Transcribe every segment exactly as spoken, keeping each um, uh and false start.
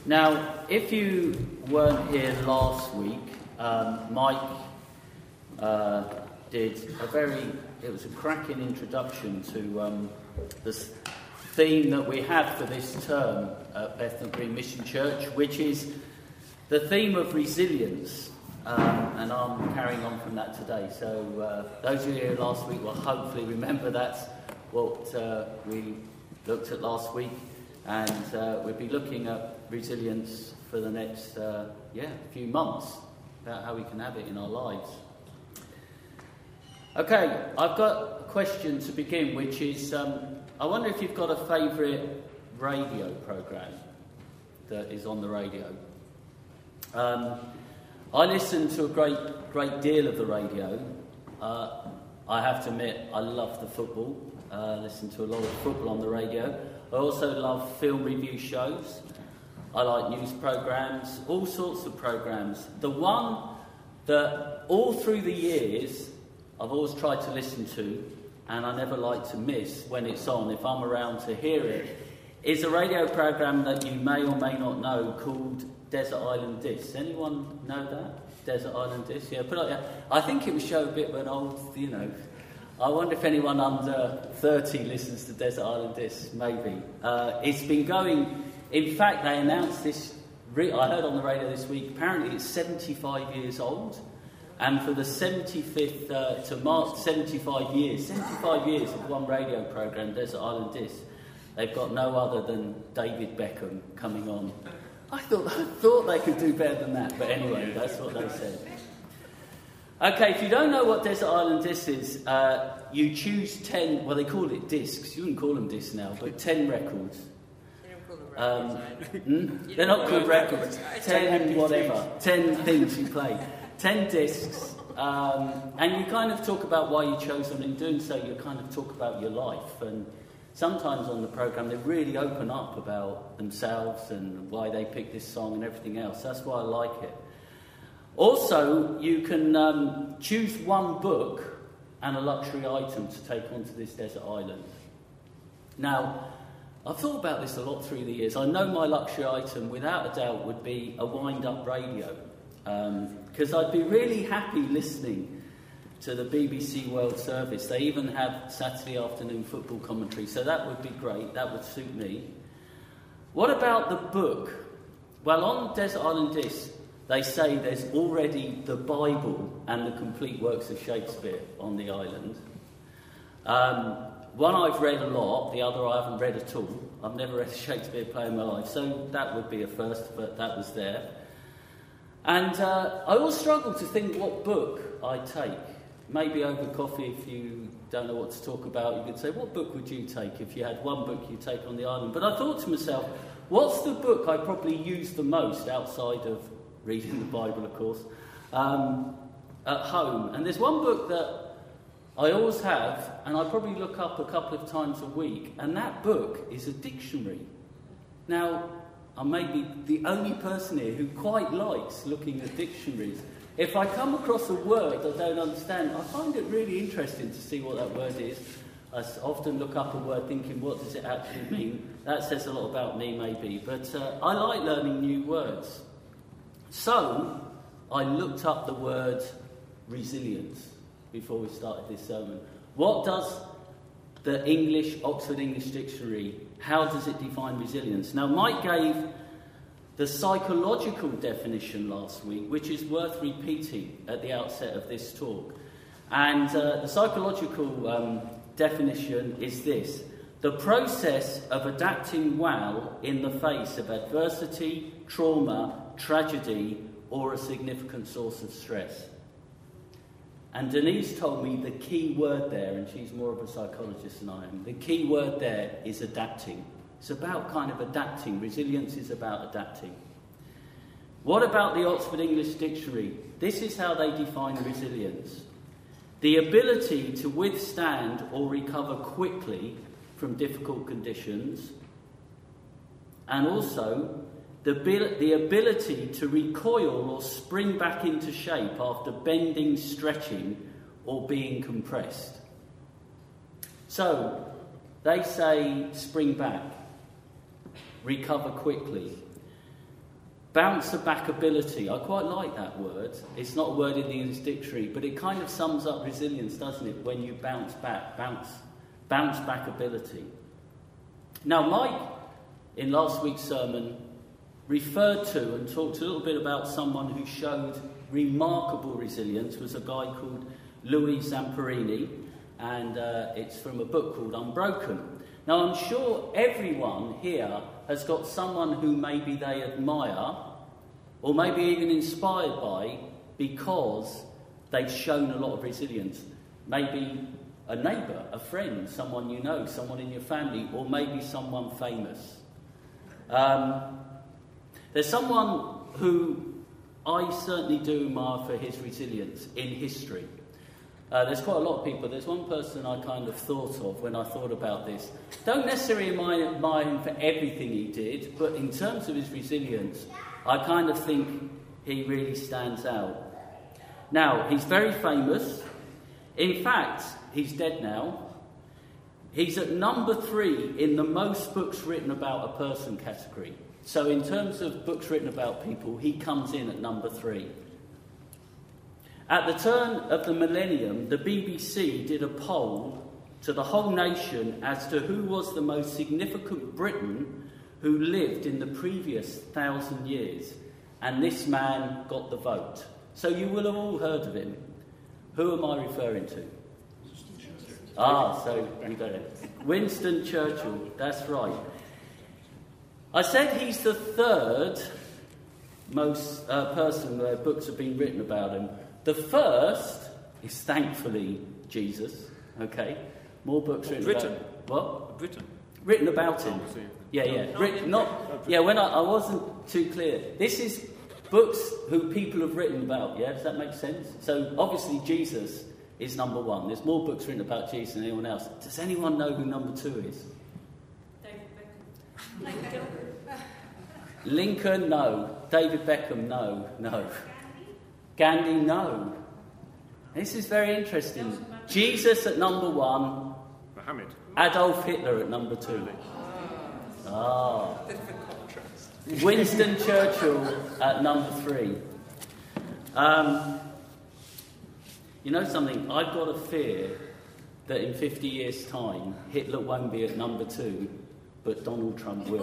Now, if you weren't here last week, um, Mike uh, did a very, it was a cracking introduction to um, the theme that we have for this term at Bethnal Green Mission Church, which is the theme of resilience. Um, and I'm carrying on from that today. So uh, those of you here last week will hopefully remember that's what uh, we looked at last week. And uh, we'll be looking at resilience for the next uh, yeah few months, about how we can have it in our lives. Okay, I've got a question to begin, which is, um, I wonder if you've got a favourite radio programme that is on the radio. Um, I listen to a great, great deal of the radio. Uh, I have to admit, I love the football. I uh, listen to a lot of football on the radio. I also love film review shows. I like news programmes, all sorts of programmes. The one that all through the years I've always tried to listen to, and I never like to miss when it's on, if I'm around to hear it, is a radio programme that you may or may not know called Desert Island Discs. Anyone know that? Desert Island Discs? Yeah, put it like that. I think it would show a bit of an old, you know... I wonder if anyone under thirty listens to Desert Island Discs, maybe. Uh, it's been going... In fact, they announced this... Re- I heard on the radio this week, apparently it's seventy-five years old. And for the seventy-fifth... Uh, to mark seventy-five years, seventy-five years of one radio programme, Desert Island Discs, they've got no other than David Beckham coming on. I thought, I thought they could do better than that, but anyway, that's what they said. Okay, if you don't know what Desert Island Discs is, uh, you choose ten, well, they call it discs. You wouldn't call them discs now, but ten records. You don't call them records, um, right? hmm? They're not called records. Ten whatever. Ten things you play. Ten discs. Um, and you kind of talk about why you chose them. In doing so, you kind of talk about your life. And sometimes on the programme, they really open up about themselves and why they picked this song and everything else. That's why I like it. Also, you can um, choose one book and a luxury item to take onto this desert island. Now, I've thought about this a lot through the years. I know my luxury item, without a doubt, would be a wind-up radio. Because um, I'd be really happy listening to the B B C World Service. They even have Saturday afternoon football commentary, so that would be great. That would suit me. What about the book? Well, on Desert Island Discs, they say there's already the Bible and the complete works of Shakespeare on the island. Um, one I've read a lot, the other I haven't read at all. I've never read a Shakespeare play in my life, so that would be a first, but that was there. And uh, I always struggle to think what book I'd take. Maybe over coffee, if you don't know what to talk about, you could say, what book would you take if you had one book you'd take on the island? But I thought to myself, what's the book I probably use the most outside of reading the Bible, of course, um, at home? And there's one book that I always have, and I probably look up a couple of times a week, and that book is a dictionary. Now, I may be the only person here who quite likes looking at dictionaries. If I come across a word I don't understand, I find it really interesting to see what that word is. I often look up a word thinking, what does it actually mean? That says a lot about me, maybe. But uh, I like learning new words. So, I looked up the word resilience before we started this sermon. What does the English, Oxford English Dictionary, how does it define resilience? Now, Mike gave the psychological definition last week, which is worth repeating at the outset of this talk. And uh, the psychological um, definition is this: the process of adapting well in the face of adversity, trauma, tragedy, or a significant source of stress. And Denise told me the key word there, and she's more of a psychologist than I am, the key word there is adapting. It's about kind of adapting. Resilience is about adapting. What about the Oxford English Dictionary? This is how they define resilience: the ability to withstand or recover quickly from difficult conditions, and also the, the ability to recoil or spring back into shape after bending, stretching, or being compressed. So, they say spring back, recover quickly. Bouncer back ability. I quite like that word. It's not a word in the English dictionary, but it kind of sums up resilience, doesn't it? When you bounce back, bounce, bounce back ability. Now, Mike, in last week's sermon, referred to and talked a little bit about someone who showed remarkable resilience. Was a guy called Louis Zamperini, and uh, it's from a book called Unbroken. Now, I'm sure everyone here has got someone who maybe they admire or maybe even inspired by because they've shown a lot of resilience. Maybe a neighbour, a friend, someone you know, someone in your family, or maybe someone famous. Um, there's someone who I certainly do admire for his resilience in history. Uh, there's quite a lot of people. There's one person I kind of thought of when I thought about this. Don't necessarily admire, admire him for everything he did, but in terms of his resilience, I kind of think he really stands out. Now, he's very famous. In fact, he's dead now. He's at number three in the most books written about a person category. So in terms of books written about people, he comes in at number three. At the turn of the millennium, the B B C did a poll to the whole nation as to who was the most significant Briton who lived in the previous thousand years. And this man got the vote. So you will have all heard of him. Who am I referring to? Ah, so you got it. Winston Churchill, that's right. I said he's the third most uh, person where books have been written about him. The first is thankfully Jesus, okay? More books written Britain. about what? Britain. Written about him. Yeah, yeah. Written, not, yeah, when I, I wasn't too clear. This is books who people have written about, yeah? Does that make sense? So obviously Jesus is number one. There's more books written about Jesus than anyone else. Does anyone know who number two is? David Beckham. Lincoln, no. David Beckham, no. No. Gandhi, no. This is very interesting. Jesus at number one. Muhammad. Adolf Hitler at number two. Ah. Winston Churchill at number three. Um, you know something? I've got a fear that in fifty years' time, Hitler won't be at number two, but Donald Trump will.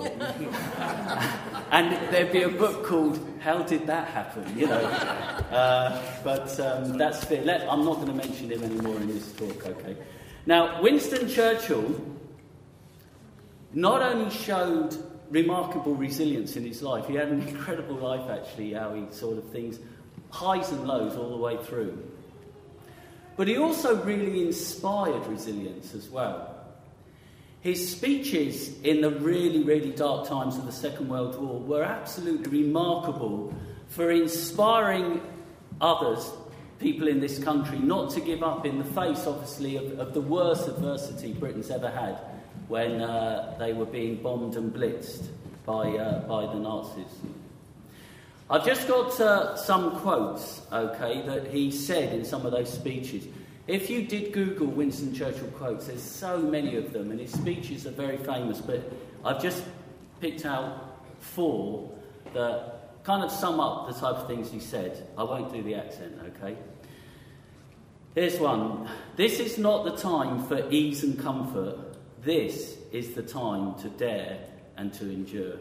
And there'd be a book called How Did That Happen? You know. Uh, but um, that's fair. Let, I'm not going to mention him anymore in this talk, okay? Now, Winston Churchill not only showed remarkable resilience in his life, he had an incredible life, actually, how he sort of things, highs and lows all the way through. But he also really inspired resilience as well. His speeches in the really, really dark times of the Second World War were absolutely remarkable for inspiring others, people in this country, not to give up in the face, obviously, of, of the worst adversity Britain's ever had when uh, they were being bombed and blitzed by, uh, by the Nazis. I've just got uh, some quotes, okay, that he said in some of those speeches. If you did Google Winston Churchill quotes, there's so many of them, and his speeches are very famous, but I've just picked out four that kind of sum up the type of things he said. I won't do the accent, okay? Here's one. This is not the time for ease and comfort. This is the time to dare and to endure.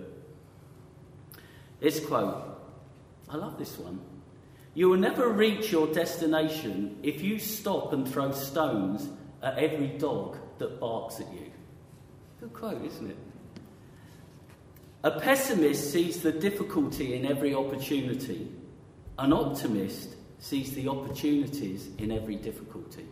This quote, I love this one. You will never reach your destination if you stop and throw stones at every dog that barks at you. Good quote, isn't it? A pessimist sees the difficulty in every opportunity. An optimist sees the opportunities in every difficulty.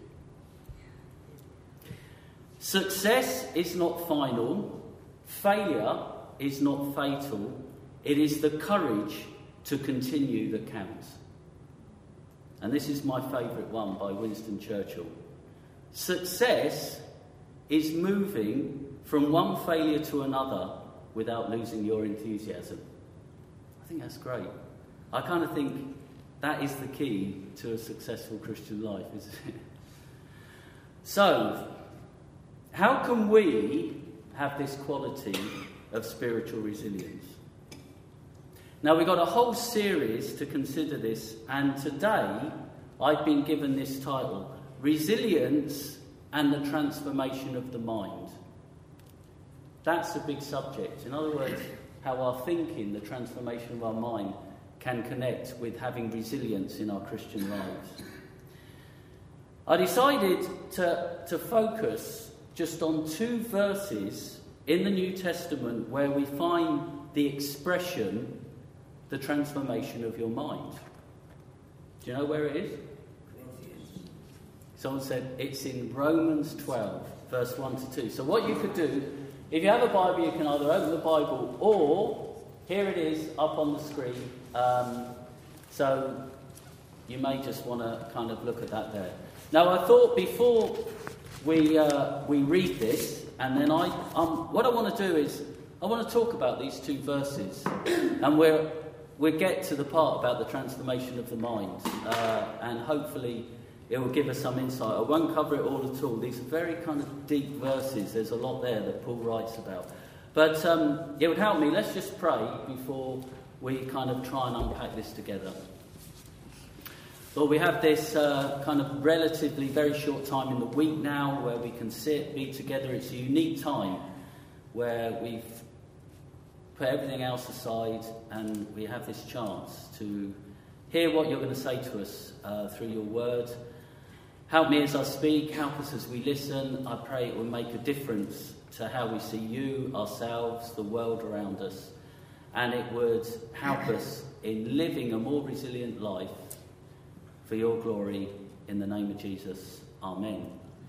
Success is not final. Failure is not fatal. It is the courage to continue that counts. And this is my favourite one by Winston Churchill. Success is moving from one failure to another without losing your enthusiasm. I think that's great. I kind of think that is the key to a successful Christian life, isn't it? So, how can we have this quality of spiritual resilience? Now, we've got a whole series to consider this, and today I've been given this title, Resilience and the Transformation of the Mind. That's a big subject. In other words, how our thinking, the transformation of our mind, can connect with having resilience in our Christian lives. I decided to, to focus just on two verses in the New Testament where we find the expression, the transformation of your mind. Do you know where it is? Someone said it's in Romans twelve, verse one to two. So what you could do, if you have a Bible, you can either open the Bible or, here it is up on the screen. Um, so you may just want to kind of look at that there. Now, I thought before we uh, we read this, and then I um, what I want to do is I want to talk about these two verses, and we'll we'll get to the part about the transformation of the mind, uh, and hopefully it will give us some insight. I won't cover it all at all. These are very kind of deep verses. There's a lot there that Paul writes about, but um, it would help me. Let's just pray before we kind of try and unpack this together. Lord, we have this uh, kind of relatively very short time in the week now where we can sit, be together. It's a unique time where we've put everything else aside and we have this chance to hear what you're going to say to us uh, through your word. Help me as I speak, help us as we listen. I pray it will make a difference to how we see you, ourselves, the world around us, and it would help us in living a more resilient life for your glory, in the name of Jesus. Amen.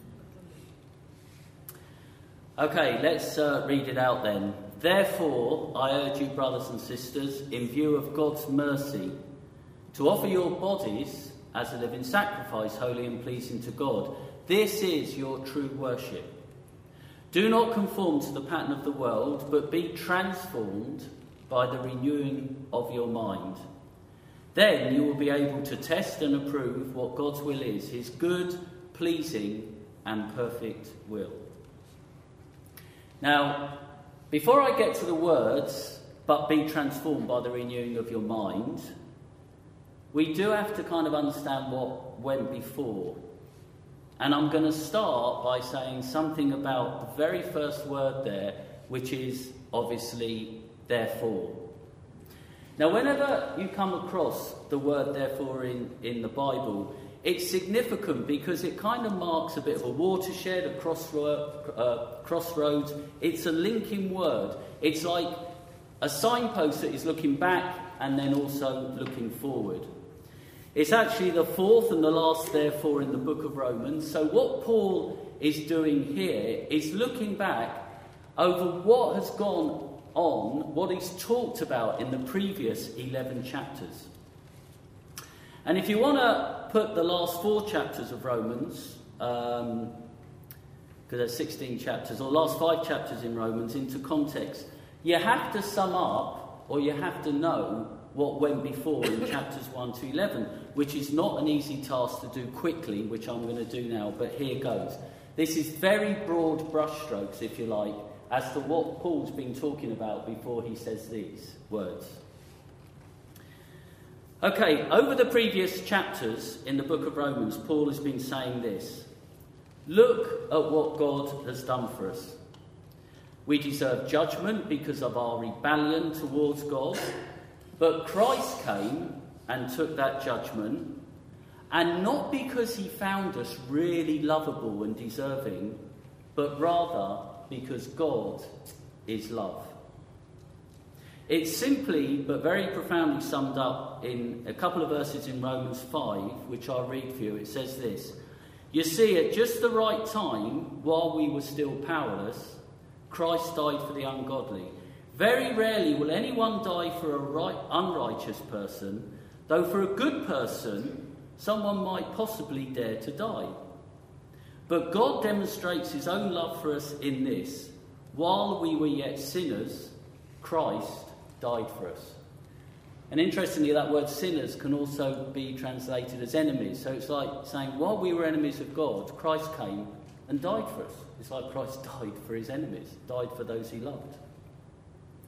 Okay, let's uh, read it out then. Therefore, I urge you, brothers and sisters, in view of God's mercy, to offer your bodies as a living sacrifice, holy and pleasing to God. This is your true worship. Do not conform to the pattern of the world, but be transformed by the renewing of your mind. Then you will be able to test and approve what God's will is, his good, pleasing and perfect will. Now, before I get to the words, but be transformed by the renewing of your mind, we do have to kind of understand what went before. And I'm going to start by saying something about the very first word there, which is obviously therefore. Now, whenever you come across the word therefore in, in the Bible, it's significant because it kind of marks a bit of a watershed, a crossroad, uh, crossroads. It's a linking word. It's like a signpost that is looking back and then also looking forward. It's actually the fourth and the last therefore in the book of Romans. So what Paul is doing here is looking back over what has gone on, what he's talked about in the previous eleven chapters. And if you want to put the last four chapters of Romans, um, because there's sixteen chapters, or last five chapters in Romans, into context, you have to sum up, or you have to know what went before in chapters one to eleven, which is not an easy task to do quickly, which I'm going to do now, but here goes. This is very broad brushstrokes, if you like, as to what Paul's been talking about before he says these words. Okay, over the previous chapters in the book of Romans, Paul has been saying this. Look at what God has done for us. We deserve judgment because of our rebellion towards God, but Christ came and took that judgment, and not because he found us really lovable and deserving, but rather because God is love. It's simply but very profoundly summed up in a couple of verses in Romans five, which I'll read for you. It says this: You see, at just the right time, while we were still powerless, Christ died for the ungodly. Very rarely will anyone die for a right, unrighteous person, though for a good person, someone might possibly dare to die. But God demonstrates his own love for us in this: while we were yet sinners, Christ died for us. And interestingly, that word sinners can also be translated as enemies. So it's like saying, while we were enemies of God, Christ came and died for us. It's like Christ died for his enemies, died for those he loved.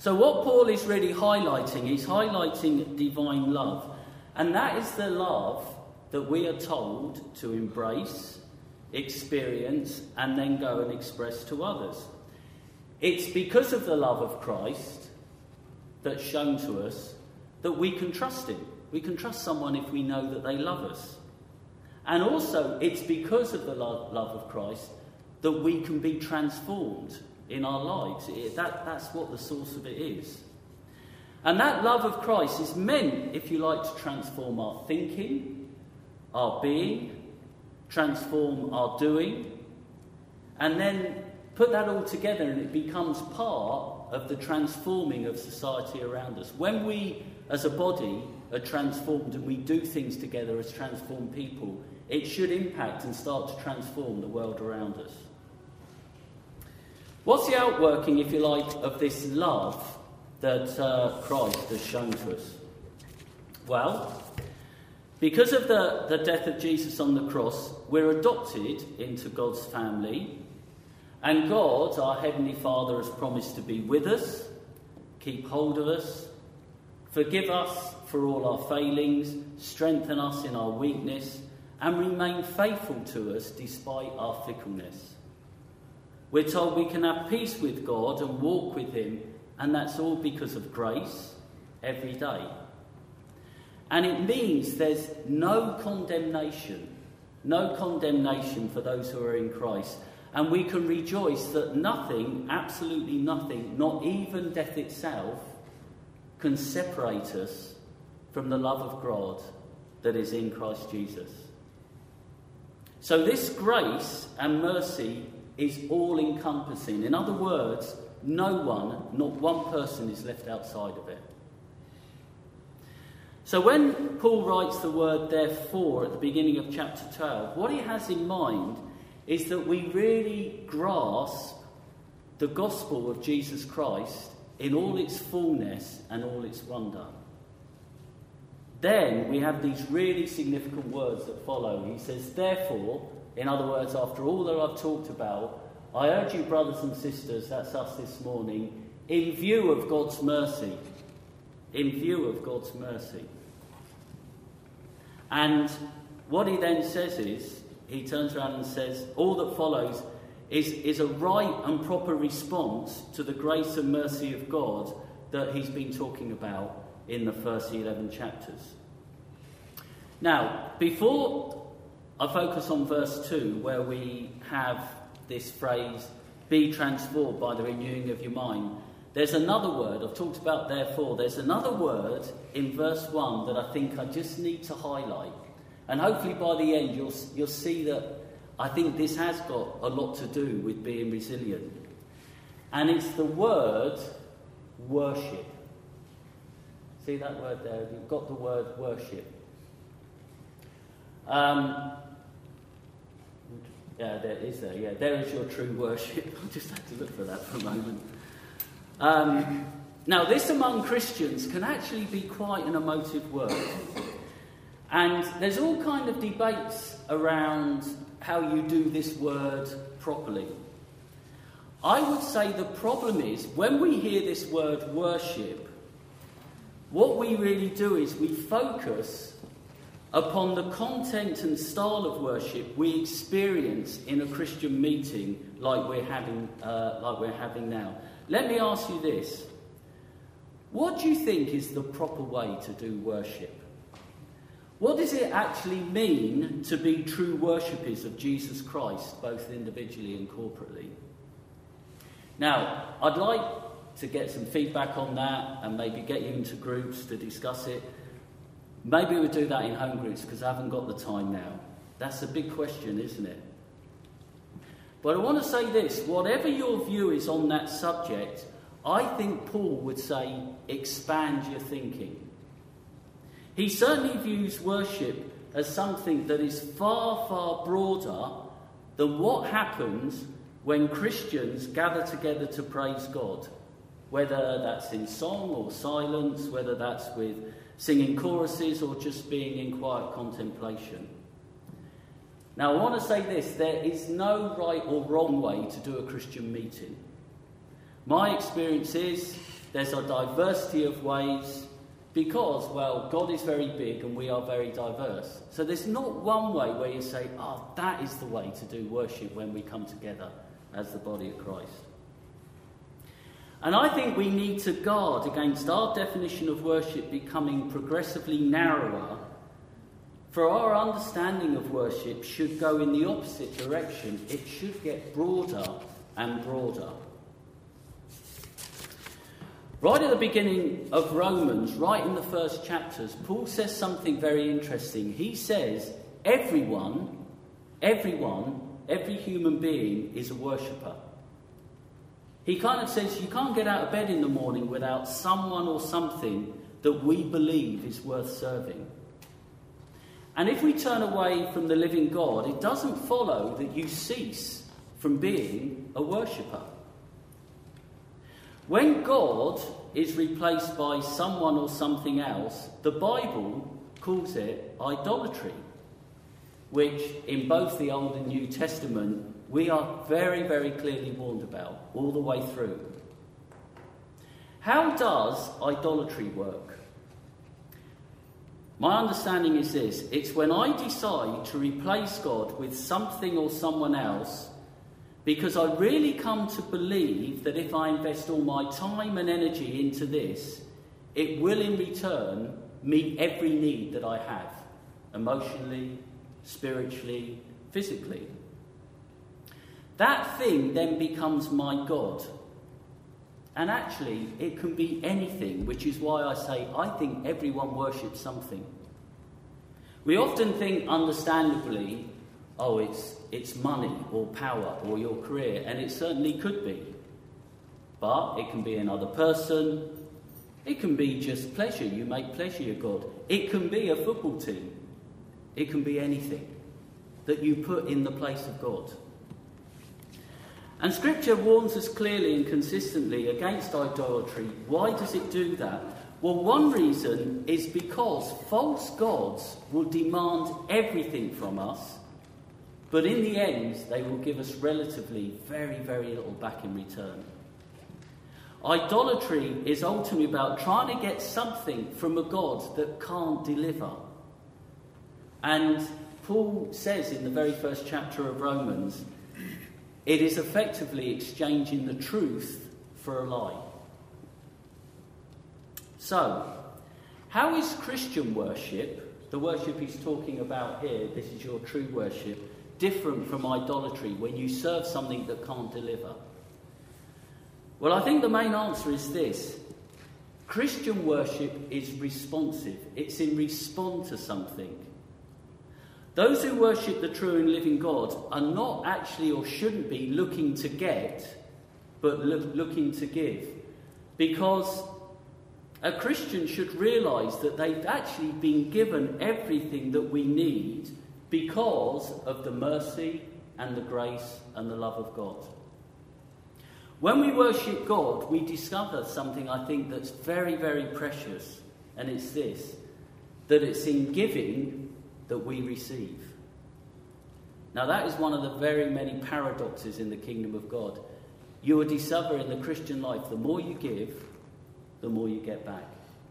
So what Paul is really highlighting, he's highlighting divine love. And that is the love that we are told to embrace, experience, and then go and express to others. It's because of the love of Christ that's shown to us that we can trust him. We can trust someone if we know that they love us. And also, it's because of the love, love of Christ that we can be transformed in our lives. It, that, that's what the source of it is. And that love of Christ is meant, if you like, to transform our thinking, our being, transform our doing, and then put that all together and it becomes part of the transforming of society around us. When we, as a body, are transformed and we do things together as transformed people, it should impact and start to transform the world around us. What's the outworking, if you like, of this love that uh, Christ has shown to us? Well, because of the, the death of Jesus on the cross, we're adopted into God's family, and God, our Heavenly Father, has promised to be with us, keep hold of us, forgive us for all our failings, strengthen us in our weakness, and remain faithful to us despite our fickleness. We're told we can have peace with God and walk with him, and that's all because of grace every day. And it means there's no condemnation, no condemnation for those who are in Christ. And we can rejoice that nothing, absolutely nothing, not even death itself, can separate us from the love of God that is in Christ Jesus. So this grace and mercy is all-encompassing. In other words, no one, not one person, is left outside of it. So when Paul writes the word therefore at the beginning of chapter twelve, what he has in mind is that we really grasp the gospel of Jesus Christ in all its fullness and all its wonder. Then we have these really significant words that follow. He says, therefore, in other words, after all that I've talked about, I urge you, brothers and sisters, that's us this morning, in view of God's mercy, in view of God's mercy. And what he then says is, he turns around and says, all that follows is, is a right and proper response to the grace and mercy of God that he's been talking about in the first eleven chapters. Now, before I focus on verse two, where we have this phrase, be transformed by the renewing of your mind, there's another word, I've talked about therefore, there's another word in verse one that I think I just need to highlight. And hopefully by the end you'll, you'll see that I think this has got a lot to do with being resilient. And it's the word worship. See that word there? You've got the word worship. Um, yeah, there is there. Yeah, there is your true worship. I just had to look for that for a moment. Um, now, this among Christians can actually be quite an emotive word. And there's all kind of debates around how you do this word properly. I would say the problem is, when we hear this word worship, what we really do is we focus upon the content and style of worship we experience in a Christian meeting like we're having, uh, like we're having now. Let me ask you this. What do you think is the proper way to do worship? What does it actually mean to be true worshippers of Jesus Christ, both individually and corporately? Now, I'd like to get some feedback on that and maybe get you into groups to discuss it. Maybe we'll do that in home groups because I haven't got the time now. That's a big question, isn't it? But I want to say this, whatever your view is on that subject, I think Paul would say, expand your thinking. He certainly views worship as something that is far, far broader than what happens when Christians gather together to praise God. Whether that's in song or silence, whether that's with singing choruses or just being in quiet contemplation. Now, I want to say this, there is no right or wrong way to do a Christian meeting. My experience is There's a diversity of ways because, well, God is very big and we are very diverse. So there's not one way where you say, oh, that is the way to do worship when we come together as the body of Christ. And I think we need to guard against our definition of worship becoming progressively narrower, for our understanding of worship should go in the opposite direction. It should get broader and broader. Right at the beginning of Romans, right in the first chapters, Paul says something very interesting. He says, everyone, everyone, every human being is a worshipper. He kind of says you can't get out of bed in the morning without someone or something that we believe is worth serving. And if we turn away from the living God, it doesn't follow that you cease from being a worshipper. When God is replaced by someone or something else, the Bible calls it idolatry, which in both the Old and New Testament we are very, very clearly warned about all the way through. How does idolatry work? My understanding is this: it's when I decide to replace God with something or someone else because I really come to believe that if I invest all my time and energy into this, it will in return meet every need that I have, emotionally, spiritually, physically. That thing then becomes my God. And actually, it can be anything, which is why I say I think everyone worships something. We often think, understandably, oh, it's it's money or power or your career, and it certainly could be. But it can be another person. It can be just pleasure. You make pleasure your God. It can be a football team. It can be anything that you put in the place of God. And Scripture warns us clearly and consistently against idolatry. Why does it do that? Well, one reason is because false gods will demand everything from us, but in the end, they will give us relatively very, very little back in return. Idolatry is ultimately about trying to get something from a God that can't deliver. And Paul says in the very first chapter of Romans, it is effectively exchanging the truth for a lie. So, how is Christian worship, the worship he's talking about here, this is your true worship, different from idolatry when you serve something that can't deliver? Well, I think the main answer is this. Christian worship is responsive. It's in response to something. Those who worship the true and living God are not actually, or shouldn't be, looking to get, but look, looking to give. Because a Christian should realise that they've actually been given everything that we need because of the mercy and the grace and the love of God. When we worship God, we discover something I think that's very, very precious, and it's this, that it's in giving that we receive. Now that is one of the very many paradoxes in the kingdom of God. You will discover in the Christian life, the more you give, the more you get back.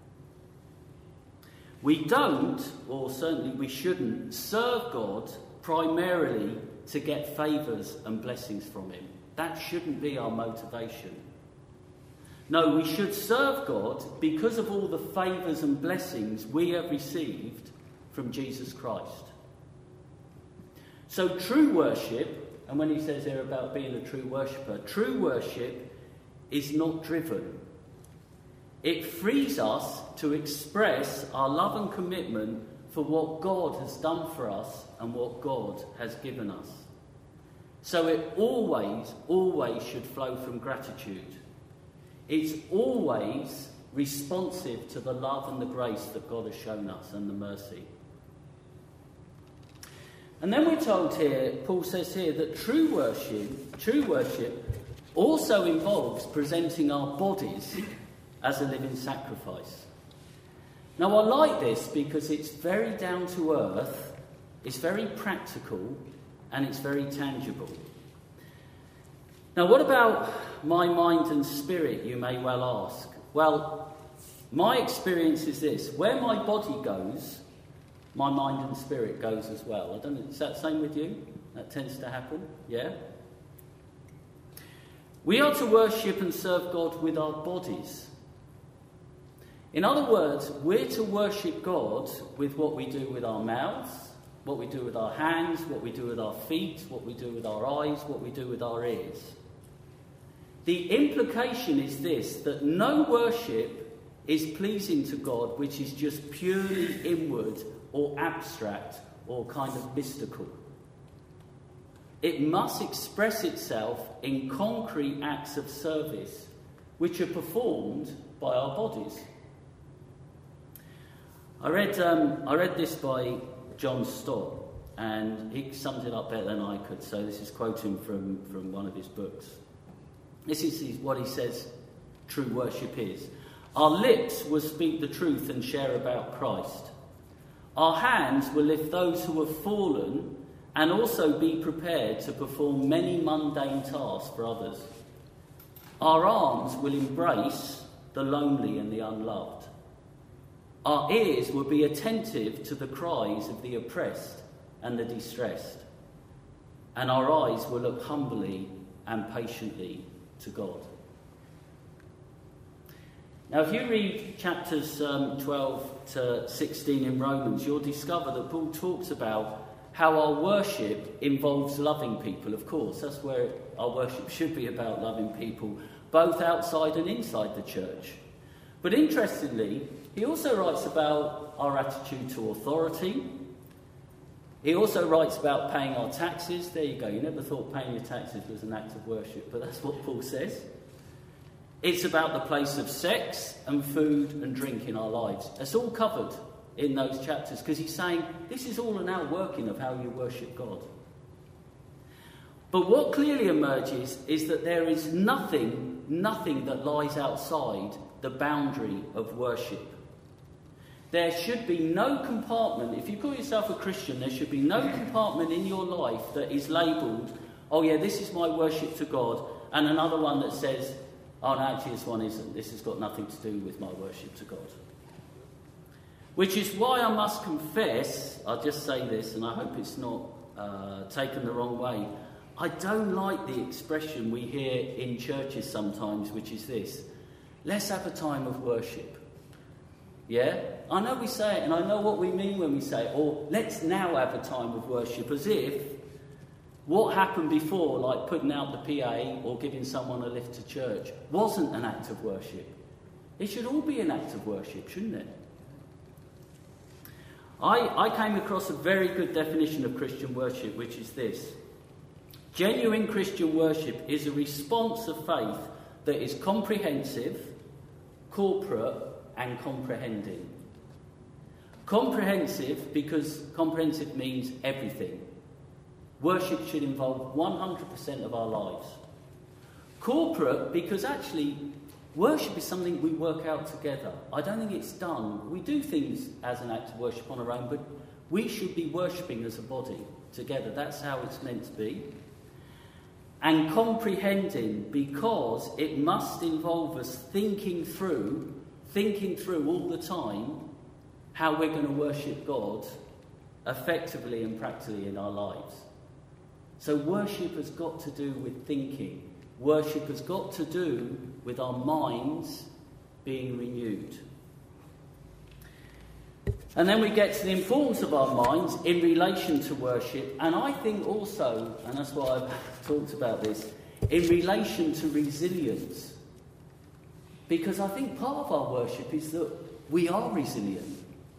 We don't, or certainly we shouldn't, serve God primarily to get favours and blessings from him. That shouldn't be our motivation. No, we should serve God because of all the favours and blessings we have received from Jesus Christ. So true worship, and when he says here about being a true worshipper, true worship is not driven. It frees us to express our love and commitment for what God has done for us and what God has given us. So it always, always should flow from gratitude. It's always responsive to the love and the grace that God has shown us and the mercy. And then we're told here, Paul says here, that true worship, true worship also involves presenting our bodies as a living sacrifice. Now I like this because it's very down to earth, it's very practical, and it's very tangible. Now what about my mind and spirit, you may well ask? Well, my experience is this. Where my body goes, my mind and spirit goes as well. I don't know, is that the same with you? That tends to happen, yeah? We are to worship and serve God with our bodies. In other words, we're to worship God with what we do with our mouths, what we do with our hands, what we do with our feet, what we do with our eyes, what we do with our ears. The implication is this, that no worship is pleasing to God which is just purely inward or abstract or kind of mystical. It must express itself in concrete acts of service which are performed by our bodies. I read, um, I read this by John Stott, and he summed it up better than I could, so this is quoting from, from one of his books. This is what he says true worship is. Our lips will speak the truth and share about Christ. Our hands will lift those who have fallen and also be prepared to perform many mundane tasks for others. Our arms will embrace the lonely and the unloved. Our ears will be attentive to the cries of the oppressed and the distressed. And our eyes will look humbly and patiently to God. Now, if you read chapters um, twelve to sixteen in Romans, you'll discover that Paul talks about how our worship involves loving people, of course. That's where our worship should be, about loving people, both outside and inside the church. But interestingly, he also writes about our attitude to authority. He also writes about paying our taxes. There you go. You never thought paying your taxes was an act of worship, but that's what Paul says. It's about the place of sex and food and drink in our lives. It's all covered in those chapters, because he's saying this is all an outworking of how you worship God. But what clearly emerges is that there is nothing, nothing that lies outside the boundary of worship. There should be no compartment. If you call yourself a Christian, there should be no compartment in your life that is labelled, oh yeah, this is my worship to God, and another one that says, oh no, actually this one isn't. This has got nothing to do with my worship to God. Which is why I must confess, I'll just say this, and I hope it's not uh, taken the wrong way, I don't like the expression we hear in churches sometimes, which is this: let's have a time of worship. Yeah? I know we say it, and I know what we mean when we say it, or let's now have a time of worship, as if what happened before, like putting out the P A or giving someone a lift to church, wasn't an act of worship. It should all be an act of worship, shouldn't it? I, I came across a very good definition of Christian worship, which is this: genuine Christian worship is a response of faith that is comprehensive, corporate, and comprehending. Comprehensive because comprehensive means everything. Worship should involve one hundred percent of our lives. Corporate because actually worship is something we work out together. I don't think it's done. We do things as an act of worship on our own, but we should be worshipping as a body together. That's how it's meant to be. And comprehending because it must involve us thinking through, thinking through all the time how we're going to worship God effectively and practically in our lives. So worship has got to do with thinking. Worship has got to do with our minds being renewed. And then we get to the importance of our minds in relation to worship, and I think also, and that's why I've talked about this, in relation to resilience. Because I think part of our worship is that we are resilient.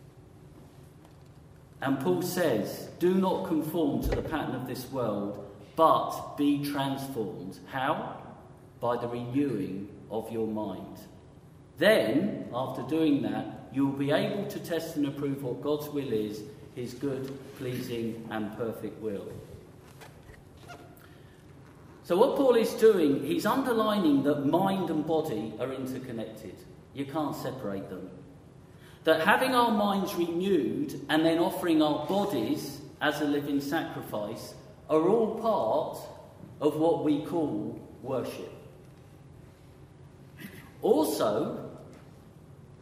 And Paul says, do not conform to the pattern of this world, but be transformed. How? By the renewing of your mind. Then, after doing that, you will be able to test and approve what God's will is, his good, pleasing, and perfect will. So what Paul is doing, he's underlining that mind and body are interconnected. You can't separate them. That having our minds renewed and then offering our bodies as a living sacrifice are all part of what we call worship. Also,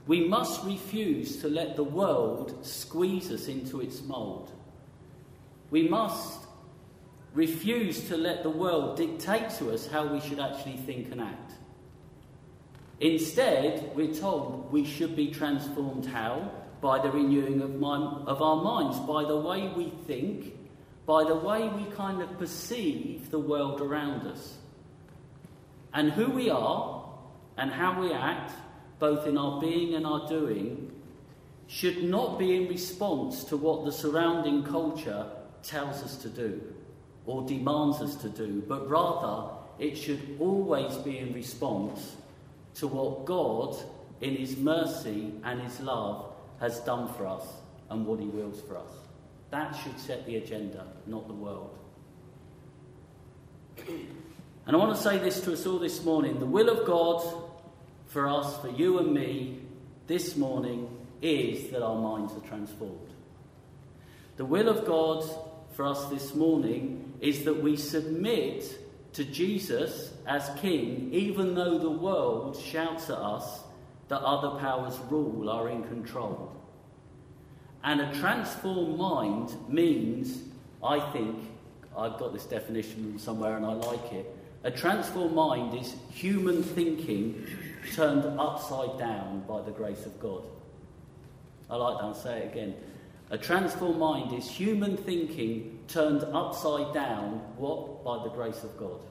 We must refuse to let the world squeeze us into its mould. We must refuse to let the world dictate to us how we should actually think and act. Instead, we're told we should be transformed how? By the renewing of, mind, of our minds, by the way we think, by the way we kind of perceive the world around us. And who we are and how we act, both in our being and our doing, should not be in response to what the surrounding culture tells us to do or demands us to do, but rather it should always be in response to what God, in his mercy and his love, has done for us and what he wills for us. That should set the agenda, not the world. And I want to say this to us all this morning. The will of God for us, for you and me, this morning, is that our minds are transformed. The will of God for us this morning is that we submit to Jesus as King, even though the world shouts at us that other powers rule, are in control. And a transformed mind means, I think, I've got this definition from somewhere and I like it, a transformed mind is human thinking turned upside down by the grace of God. I like that, I'll say it again. A transformed mind is human thinking turned upside down, what? By the grace of God.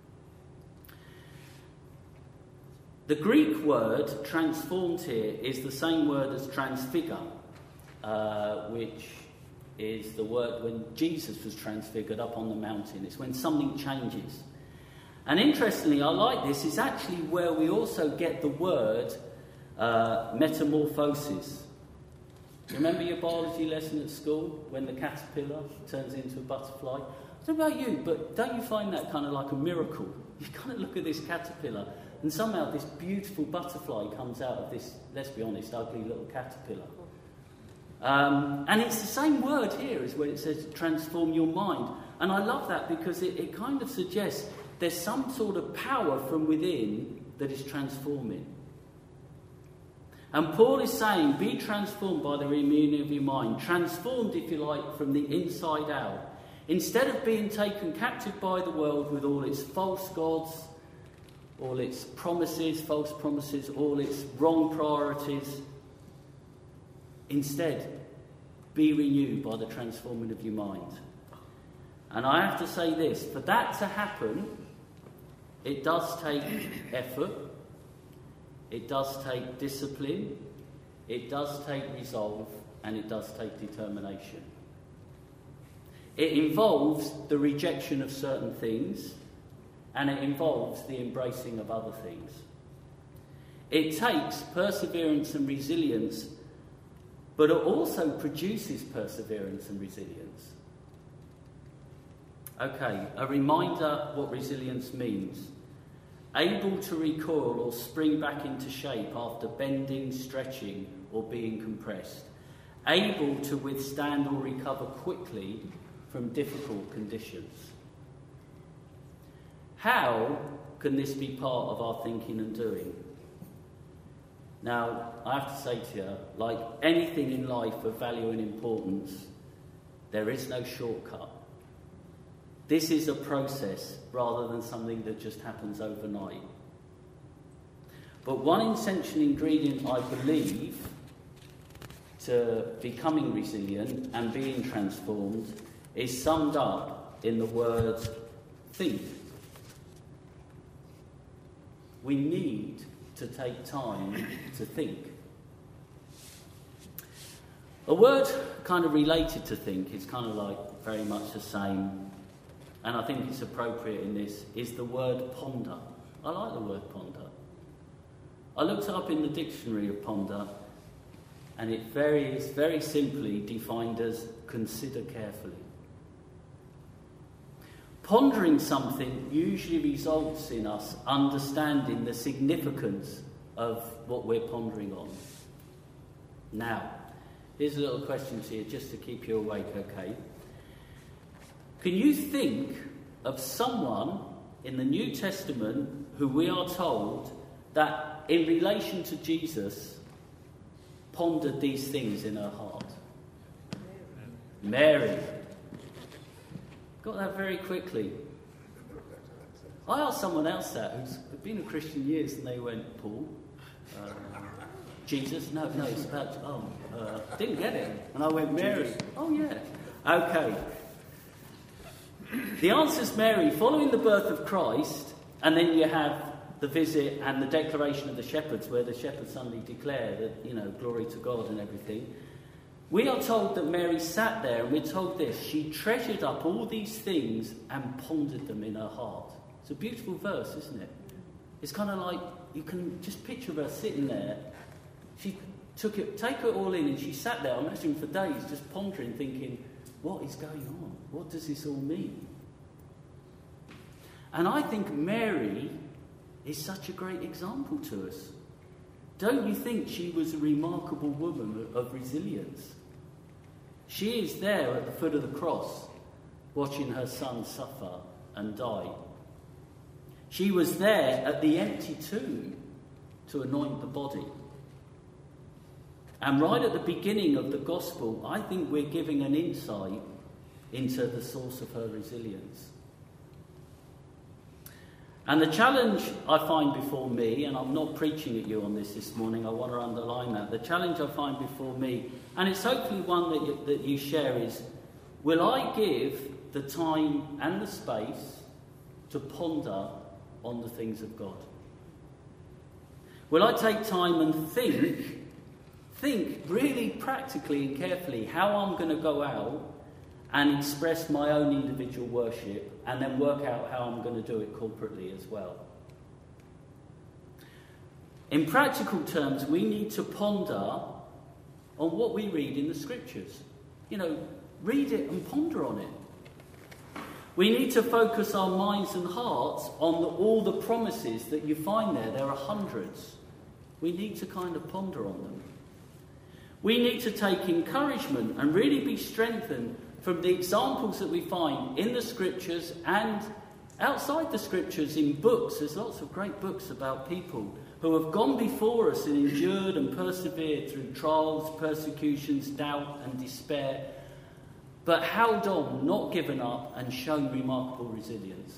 The Greek word transformed here is the same word as transfigure, uh, which is the word when Jesus was transfigured up on the mountain. It's when something changes. And interestingly, I like this, it's actually where we also get the word uh, metamorphosis. Remember your biology lesson at school when the caterpillar turns into a butterfly? I don't know about you, but don't you find that kind of like a miracle? You kind of look at this caterpillar and somehow this beautiful butterfly comes out of this, let's be honest, ugly little caterpillar. Um, and it's the same word here as when it says transform your mind. And I love that because it, it kind of suggests there's some sort of power from within that is transforming. And Paul is saying, be transformed by the renewing of your mind. Transformed, if you like, from the inside out. Instead of being taken captive by the world with all its false gods, all its promises, false promises, all its wrong priorities. Instead, be renewed by the transforming of your mind. And I have to say this, for that to happen, it does take effort, it does take discipline, it does take resolve, and it does take determination. It involves the rejection of certain things, and it involves the embracing of other things. It takes perseverance and resilience, but it also produces perseverance and resilience. Okay, a reminder what resilience means. Able to recoil or spring back into shape after bending, stretching, or being compressed. Able to withstand or recover quickly from difficult conditions. How can this be part of our thinking and doing? Now, I have to say to you, like anything in life of value and importance, there is no shortcut. This is a process rather than something that just happens overnight. But one essential ingredient, I believe, to becoming resilient and being transformed is summed up in the word think. We need to take time to think. A word kind of related to think, it's kind of like very much the same, and I think it's appropriate in this, is the word ponder. I like the word ponder. I looked it up in the dictionary of ponder, and it very, is very simply defined as consider carefully. Pondering something usually results in us understanding the significance of what we're pondering on. Now, here's a little question to you just to keep you awake, okay? Can you think of someone in the New Testament who we are told that in relation to Jesus pondered these things in her heart? Mary. Got that very quickly. I asked someone else that who's been a Christian years, and they went, Paul, uh, Jesus? No, no, it's about, oh, uh, didn't get it. And I went, Mary. Oh, yeah. Okay. The answer's Mary. Following the birth of Christ, and then you have the visit and the declaration of the shepherds, where the shepherds suddenly declare that, you know, glory to God and everything. We are told that Mary sat there, and we're told this: she treasured up all these things and pondered them in her heart. It's a beautiful verse, isn't it? It's kind of like, you can just picture her sitting there. She took it, take it all in, and she sat there, I'm imagining for days, just pondering, thinking, what is going on? What does this all mean? And I think Mary is such a great example to us. Don't you think she was a remarkable woman of resilience? She is there at the foot of the cross, watching her son suffer and die. She was there at the empty tomb to anoint the body. And right at the beginning of the gospel, I think we're giving an insight into the source of her resilience. And the challenge I find before me, and I'm not preaching at you on this this morning, I want to underline that. The challenge I find before me, and it's hopefully one that you, that you share, is, will I give the time and the space to ponder on the things of God? Will I take time and think, think really practically and carefully how I'm going to go out and express my own individual worship, and then work out how I'm going to do it corporately as well? In practical terms, we need to ponder on what we read in the scriptures. You know, read it and ponder on it. We need to focus our minds and hearts on the, all the promises that you find there. There are hundreds. We need to kind of ponder on them. We need to take encouragement and really be strengthened from the examples that we find in the scriptures and outside the scriptures in books. There's lots of great books about people who have gone before us and endured and persevered through trials, persecutions, doubt and despair, but held on, not given up, and shown remarkable resilience.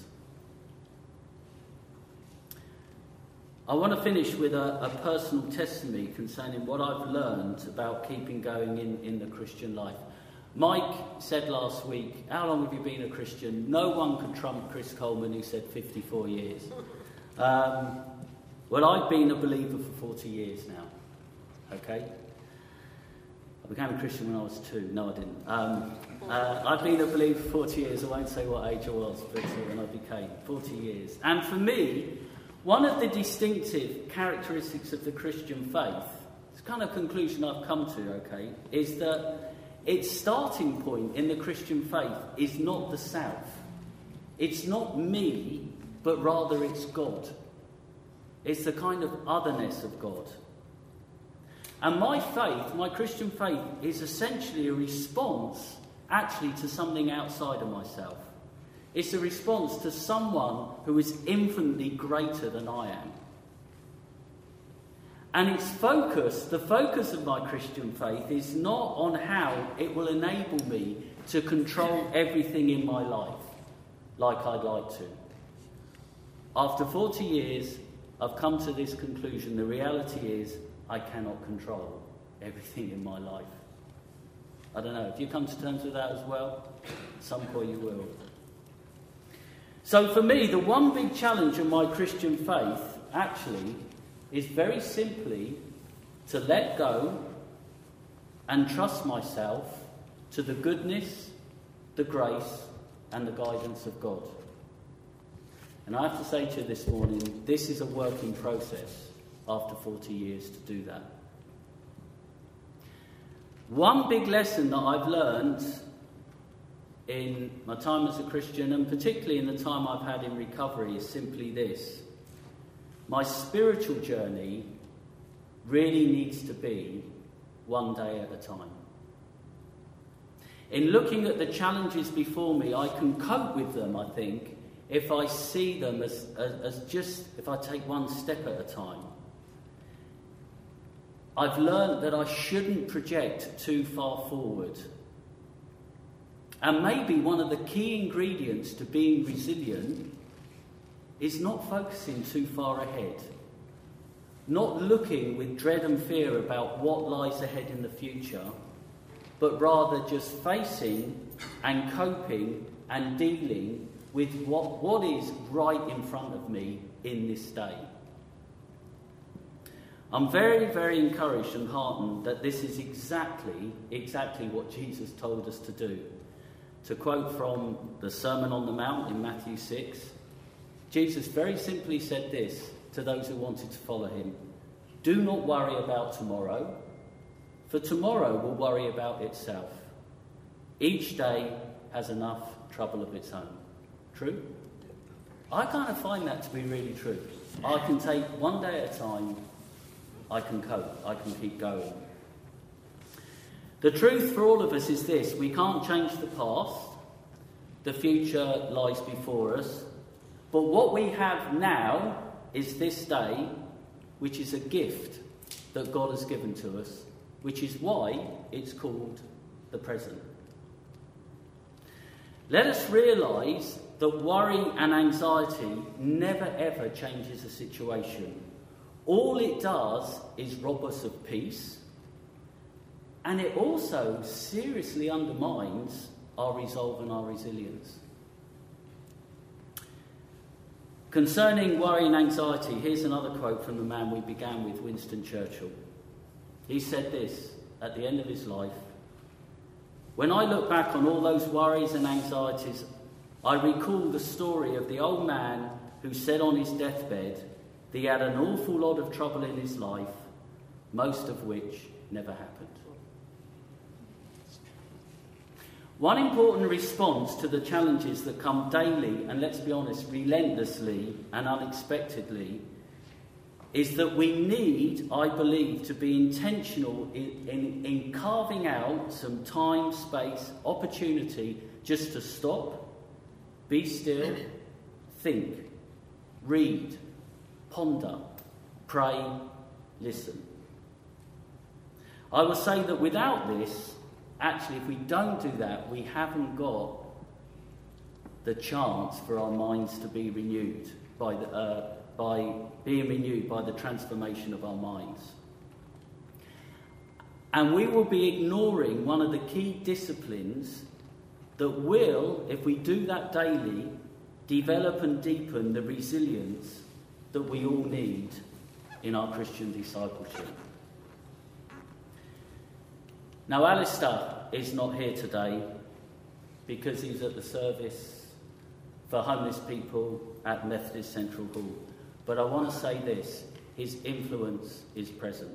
I want to finish with a, a personal testimony concerning what I've learned about keeping going in, in the Christian life. Mike said last week, how long have you been a Christian? No one could trump Chris Coleman, who said fifty-four years. Um, well, I've been a believer for forty years now. Okay? I became a Christian when I was two. No, I didn't. Um, uh, I've been a believer for forty years. I won't say what age I was, but uh, when I became, forty years. And for me, one of the distinctive characteristics of the Christian faith, it's kind of conclusion I've come to, okay, is that its starting point in the Christian faith is not the self. It's not me, but rather it's God. It's the kind of otherness of God. And my faith, my Christian faith, is essentially a response actually to something outside of myself. It's a response to someone who is infinitely greater than I am. And its focus, the focus of my Christian faith, is not on how it will enable me to control everything in my life like I'd like to. After forty years, I've come to this conclusion. The reality is I cannot control everything in my life. I don't know, have you come to terms with that as well? At some point you will. So for me, the one big challenge of my Christian faith, actually, is very simply to let go and trust myself to the goodness, the grace, and the guidance of God. And I have to say to you this morning, this is a working process after forty years to do that. One big lesson that I've learned in my time as a Christian, and particularly in the time I've had in recovery, is simply this. My spiritual journey really needs to be one day at a time. In looking at the challenges before me, I can cope with them, I think, if I see them as, as, as just, if I take one step at a time. I've learned that I shouldn't project too far forward. And maybe one of the key ingredients to being resilient is not focusing too far ahead. Not looking with dread and fear about what lies ahead in the future, but rather just facing and coping and dealing with what, what is right in front of me in this day. I'm very, very encouraged and heartened that this is exactly, exactly what Jesus told us to do. To quote from the Sermon on the Mount in Matthew six, Jesus very simply said this to those who wanted to follow him: do not worry about tomorrow, for tomorrow will worry about itself. Each day has enough trouble of its own. True? I kind of find that to be really true. I can take one day at a time, I can cope, I can keep going. The truth for all of us is this: we can't change the past, the future lies before us, but what we have now is this day, which is a gift that God has given to us, which is why it's called the present. Let us realise that worry and anxiety never ever changes a situation. All it does is rob us of peace, and it also seriously undermines our resolve and our resilience. Concerning worry and anxiety, here's another quote from the man we began with, Winston Churchill. He said this at the end of his life: when I look back on all those worries and anxieties, I recall the story of the old man who said on his deathbed that he had an awful lot of trouble in his life, most of which never happened. One important response to the challenges that come daily, and let's be honest, relentlessly and unexpectedly, is that we need, I believe, to be intentional in, in, in carving out some time, space, opportunity just to stop, be still, think, read, ponder, pray, listen. I will say that without this, actually, if we don't do that, we haven't got the chance for our minds to be renewed by the, uh, by being renewed by the transformation of our minds. And we will be ignoring one of the key disciplines that will, if we do that daily, develop and deepen the resilience that we all need in our Christian discipleship. Now, Alistair is not here today because he's at the service for homeless people at Methodist Central Hall. But I want to say this: his influence is present.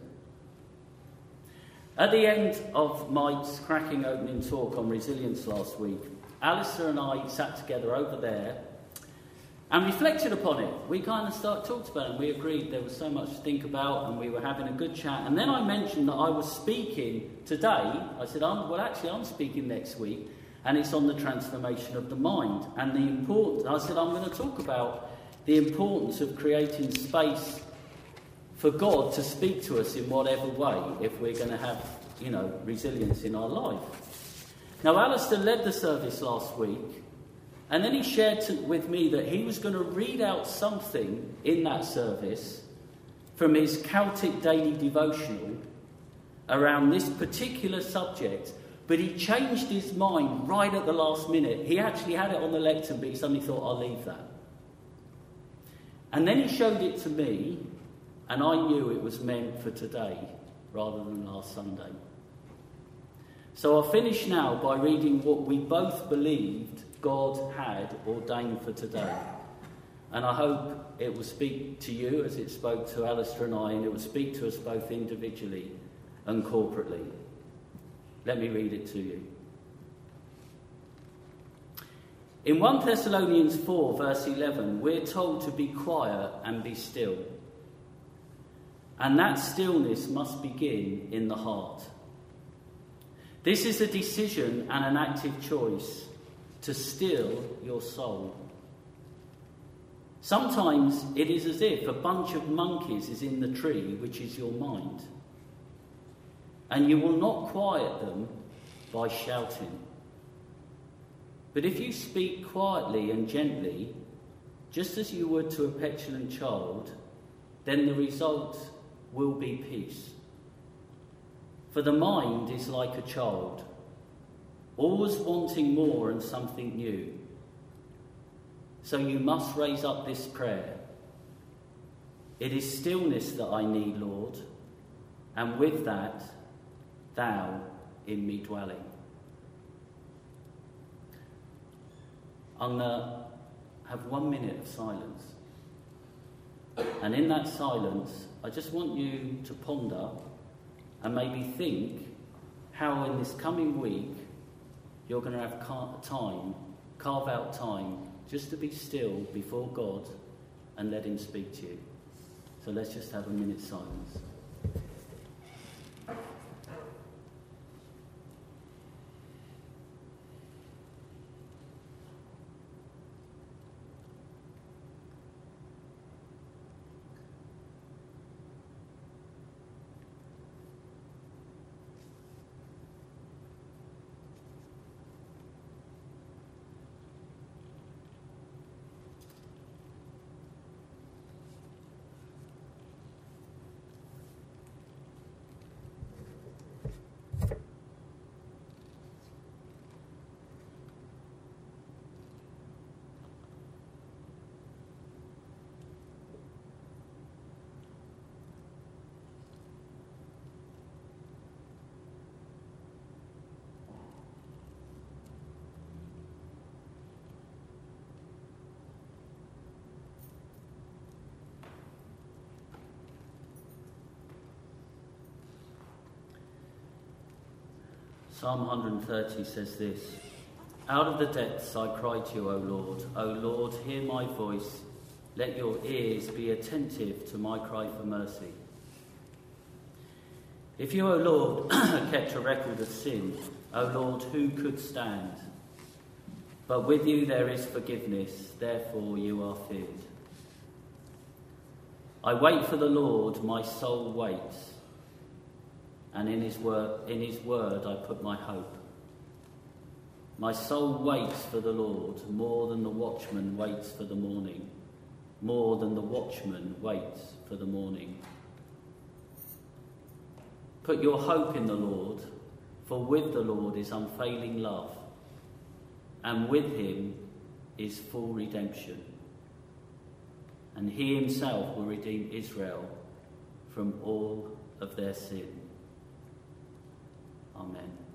At the end of Mike's cracking opening talk on resilience last week, Alistair and I sat together over there and reflected upon it. We kind of started talked about it, and we agreed there was so much to think about, and we were having a good chat. And then I mentioned that I was speaking today. I said, I'm, well, actually, I'm speaking next week, and it's on the transformation of the mind. And the importance, I said, I'm going to talk about the importance of creating space for God to speak to us in whatever way, if we're going to have, you know, resilience in our life. Now, Alistair led the service last week, and then he shared to, with me that he was going to read out something in that service from his Celtic daily devotional around this particular subject, but he changed his mind right at the last minute. He actually had it on the lectern, but he suddenly thought, I'll leave that. And then he showed it to me, and I knew it was meant for today rather than last Sunday. So I'll finish now by reading what we both believed God had ordained for today. And I hope it will speak to you as it spoke to Alistair and I, and it will speak to us both individually and corporately. Let me read it to you. In First Thessalonians four, verse eleven, we're told to be quiet and be still. And that stillness must begin in the heart. This is a decision and an active choice to still your soul. Sometimes it is as if a bunch of monkeys is in the tree, which is your mind. and you will not quiet them by shouting. But if you speak quietly and gently, just as you would to a petulant child, then the result will be peace. For the mind is like a child, always wanting more and something new. So you must raise up this prayer. It is stillness that I need, Lord, and with that, thou in me dwelling. I'm going to have one minute of silence. And in that silence, I just want you to ponder and maybe think how in this coming week you're going to have car- time, carve out time, just to be still before God and let him speak to you. So let's just have a minute's silence. Psalm one hundred thirty says this: Out of the depths I cry to you, O Lord. O Lord, hear my voice. Let your ears be attentive to my cry for mercy. If you, O Lord, kept a record of sin, O Lord, who could stand? But with you there is forgiveness, therefore you are feared. I wait for the Lord, my soul waits, and in his word, in his word I put my hope. My soul waits for the Lord more than the watchman waits for the morning, more than the watchman waits for the morning. Put your hope in the Lord, for with the Lord is unfailing love, and with him is full redemption. And he himself will redeem Israel from all of their sin. Amen.